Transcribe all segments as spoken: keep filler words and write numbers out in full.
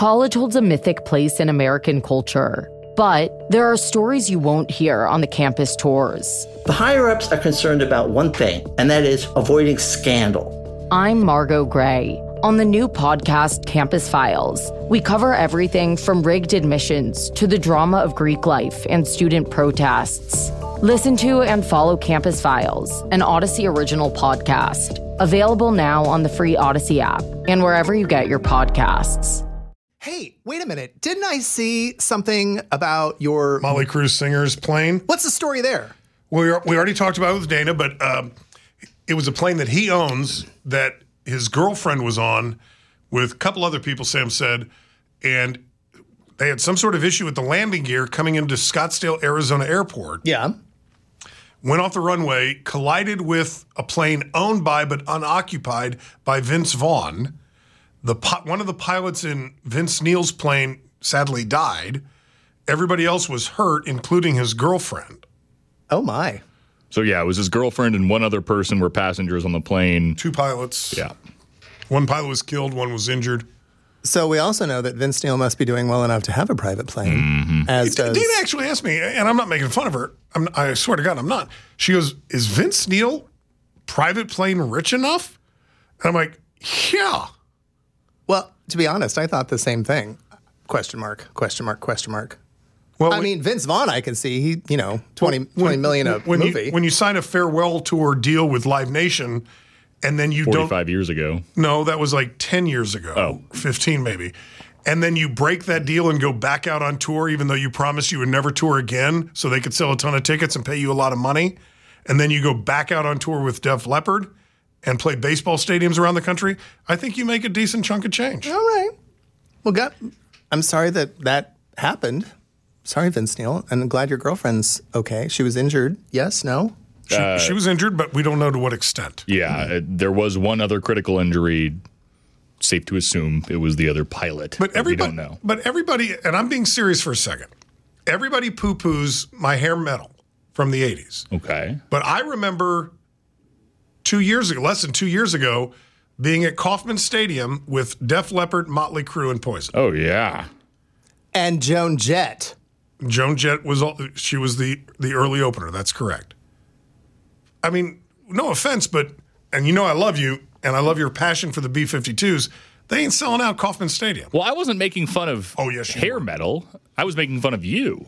college holds a mythic place in American culture. But there are stories you won't hear on the campus tours. The higher-ups are concerned about one thing, and that is avoiding scandal. I'm Margot Gray. On the new podcast, Campus Files, we cover everything from rigged admissions to the drama of Greek life and student protests. Listen to and follow Campus Files, an Odyssey original podcast. Available now on the free Odyssey app and wherever you get your podcasts. Hey, wait a minute. Didn't I see something about your... Motley Crue singer's plane? What's the story there? We we already talked about it with Dana, but um, it was a plane that he owns that his girlfriend was on with a couple other people, Sam said, and they had some sort of issue with the landing gear coming into Scottsdale, Arizona airport. Yeah. Went off the runway, collided with a plane owned by but unoccupied by Vince Vaughn. The one of the pilots in Vince Neil's plane sadly died. Everybody else was hurt, including his girlfriend. Oh, my. So, yeah, it was his girlfriend and one other person were passengers on the plane. Two pilots. Yeah. One pilot was killed, one was injured. So we also know that Vince Neil must be doing well enough to have a private plane. Mm-hmm. As does... Dana actually asked me, and I'm not making fun of her. I'm, I swear to God, I'm not. She goes, is Vince Neil private plane rich enough? And I'm like, yeah. Well, to be honest, I thought the same thing. Question mark, question mark, question mark. Well, I when, mean, Vince Vaughn, I can see, he, you know, twenty, when, twenty million a when movie. You, when you sign a farewell tour deal with Live Nation, and then you forty-five don't... years ago. No, that was like ten years ago. Oh. fifteen maybe. And then you break that deal and go back out on tour, even though you promised you would never tour again, so they could sell a ton of tickets and pay you a lot of money. And then you go back out on tour with Def Leppard and play baseball stadiums around the country. I think you make a decent chunk of change. All right. Well, God, I'm sorry that that happened. Sorry, Vince Neil. And I'm glad your girlfriend's okay. She was injured. Yes? No? She, uh, she was injured, but we don't know to what extent. Yeah, it, there was one other critical injury. Safe to assume it was the other pilot. But everybody, we don't know. But everybody, and I'm being serious for a second, everybody poo-poos my hair metal from the eighties. Okay. But I remember two years ago, less than two years ago, being at Kauffman Stadium with Def Leppard, Motley Crue, and Poison. Oh, yeah. And Joan Jett. Joan Jett was, she was the, the early opener. That's correct. I mean, no offense, but, and you know I love you, and I love your passion for the B fifty-twos. They ain't selling out Kauffman Stadium. Well, I wasn't making fun of oh, yes, you hair were. metal. I was making fun of you.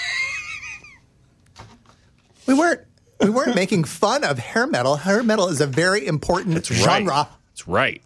We weren't we weren't making fun of hair metal. Hair metal is a very important That's genre. Right. That's right.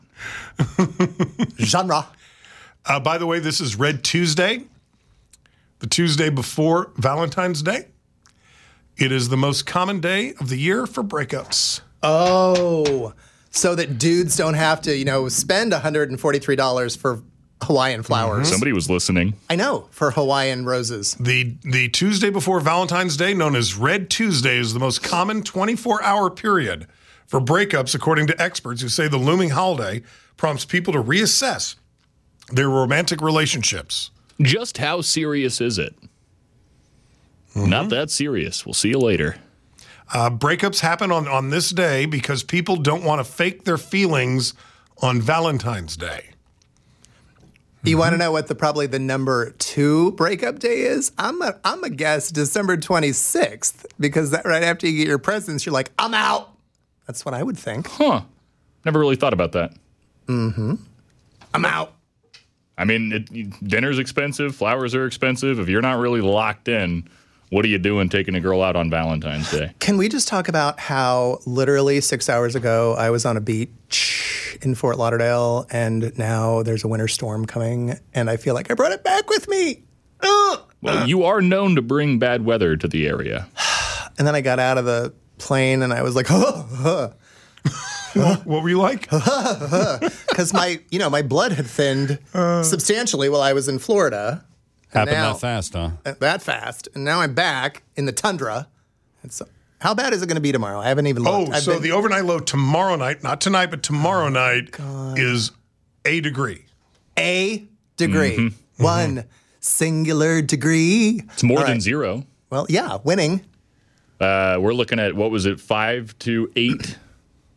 Genre. Uh, by the way, this is Red Tuesday, the Tuesday before Valentine's Day. It is the most common day of the year for breakups. Oh, so that dudes don't have to, you know, spend one hundred forty-three dollars for Hawaiian flowers. Mm-hmm. Somebody was listening. I know, for Hawaiian roses. The the Tuesday before Valentine's Day, known as Red Tuesday, is the most common twenty-four hour period for breakups, according to experts who say the looming holiday prompts people to reassess their romantic relationships. Just how serious is it? Mm-hmm. Not that serious. We'll see you later. Uh, breakups happen on, on this day because people don't want to fake their feelings on Valentine's Day. You mm-hmm. want to know what the probably the number two breakup day is? I'm a I'm a guess December twenty-sixth, because that right after you get your presents, you're like, I'm out. That's what I would think. Huh. Never really thought about that. Mm-hmm. I'm out. I mean, it, dinner's expensive. Flowers are expensive. If you're not really locked in, what are you doing taking a girl out on Valentine's Day? Can we just talk about how literally six hours ago I was on a beach in Fort Lauderdale, and now there's a winter storm coming, and I feel like I brought it back with me. Ugh. Well, you are known to bring bad weather to the area. And then I got out of the plane, and I was like, oh, oh. what, what were you like? Because my, you know, my blood had thinned uh, substantially while I was in Florida. Happened now, that fast, huh? That fast. And now I'm back in the tundra. And so, how bad is it going to be tomorrow? I haven't even looked. Oh, I've so been... the overnight low tomorrow night, not tonight, but tomorrow oh, night God. is a degree. A degree. Mm-hmm. One mm-hmm. singular degree. It's more All than right. zero. Well, yeah, winning. Uh, we're looking at, what was it, five to eight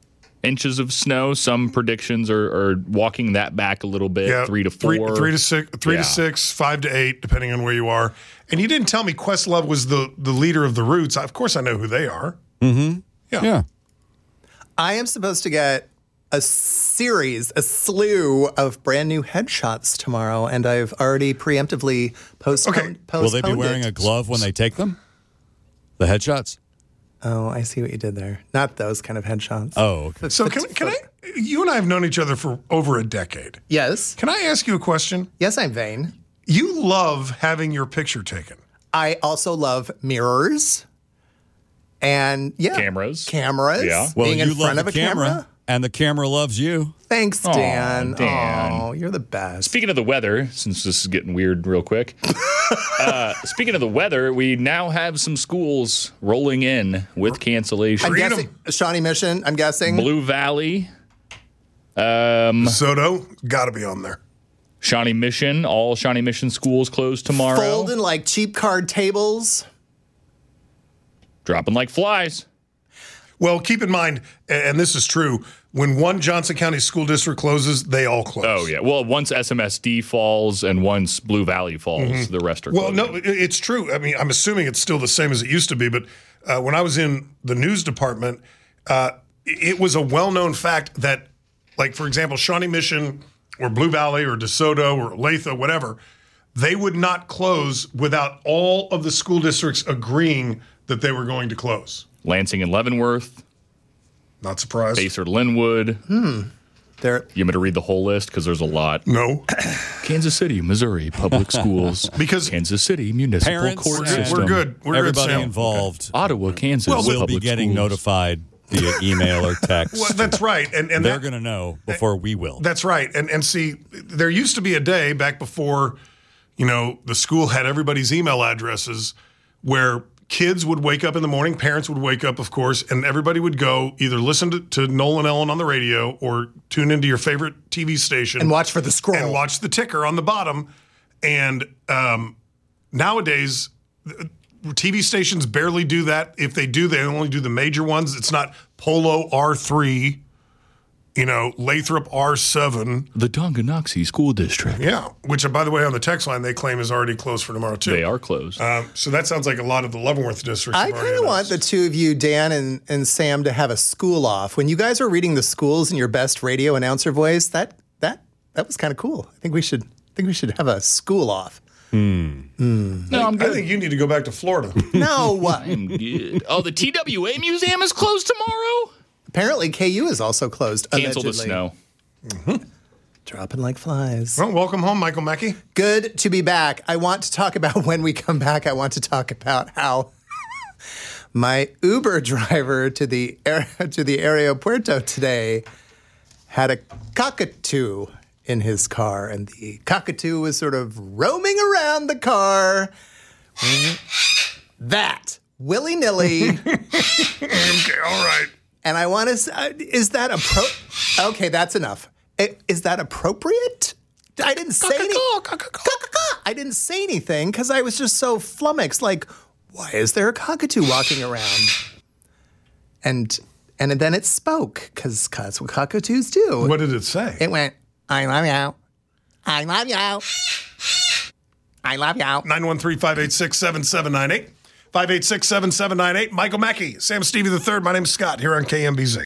inches of snow. Some predictions are, are walking that back a little bit, Yeah, three to four. Three, three to six, three Yeah. to six, five to eight, depending on where you are. And you didn't tell me Questlove was the, the leader of the Roots. Of course I know who they are. Mm-hmm. Yeah. Yeah. I am supposed to get a series, a slew of brand new headshots tomorrow, and I've already preemptively postponed, Okay. postponed Will they be wearing it. a glove when they take them? The headshots? Oh, I see what you did there. Not those kind of headshots. Oh, okay. So can, can I, you and I have known each other for over a decade. Yes. Can I ask you a question? Yes, I'm vain. You love having your picture taken. I also love mirrors and, yeah. Cameras. Cameras. Yeah. Well, Being you in front love of the a camera. camera, and the camera loves you. Thanks, Dan. Dan. Oh, you're the best. Speaking of the weather, since this is getting weird real quick, uh, speaking of the weather, we now have some schools rolling in with cancellation. I'm Read 'em. guessing Shawnee Mission, I'm guessing. Blue Valley, um, Soto, got to be on there. Shawnee Mission, all Shawnee Mission schools closed tomorrow. Folding like cheap card tables. Dropping like flies. Well, keep in mind, and this is true, when one Johnson County school district closes, they all close. Oh, yeah. Well, once S M S D falls and once Blue Valley falls, the rest are Well, closing. no, it- it's true. I mean, I'm assuming it's still the same as it used to be, but uh, when I was in the news department, uh, it was a well-known fact that, like, for example, Shawnee Mission or Blue Valley or DeSoto or Olathe, whatever, they would not close without all of the school districts agreeing that they were going to close. Lansing and Leavenworth, Not surprised. Pacer Linwood. They're You want me to read the whole list? Because there's a lot. No. Kansas City, Missouri Public Schools. Because- Kansas City Municipal Parents Court and- System. We're good. We're Everybody good, Sam. involved Ottawa, Kansas. will be Public getting Schools. notified via email or text. Well, that's right. And, and They're that- going to know before we will. That's right. And and see, there used to be a day back before, you know, the school had everybody's email addresses where kids would wake up in the morning, parents would wake up, of course, and everybody would go either listen to, to Nolan Ellen on the radio or tune into your favorite T V station and watch for the scroll. and watch the ticker on the bottom. And um, nowadays, T V stations barely do that. If they do, they only do the major ones. It's not Polo R three, you know, Lathrop R seven. The Tonganoxie School District. Yeah, which, uh, by the way, on the text line, they claim is already closed for tomorrow, too. They are closed. Um, so that sounds like a lot of the Leavenworth districts. I have already kind of want the announced. two of you, Dan and, and Sam, to have a school off. When you guys are reading the schools in your best radio announcer voice, that that that was kind of cool. I think we should I think we should have a school off. no, I'm I good. think you need to go back to Florida. No, what? I'm good. Oh, the T W A Museum is closed tomorrow? Apparently, K U is also closed. Cancel the allegedly. snow. Dropping like flies. Well, welcome home, Michael Mackey. Good to be back. I want to talk about when we come back. I want to talk about how my Uber driver to the air, to the Aeropuerto today had a cockatoo in his car, and the cockatoo was sort of roaming around the car. That willy nilly. Okay, all right. And I want to. Uh, is that appro? Okay, that's enough. I- Is that appropriate? I didn't say anything. I didn't say anything because I was just so flummoxed. Like, why is there a cockatoo walking around? And and then it spoke because that's what cockatoos do. What did it say? It went, I love you. I love you. I love you. nine one three, five eight six, seven seven nine eight. five eight six, seven seven nine eight. Michael Mackey, Sam Stevie the third. My name's Scott here on K M B Z.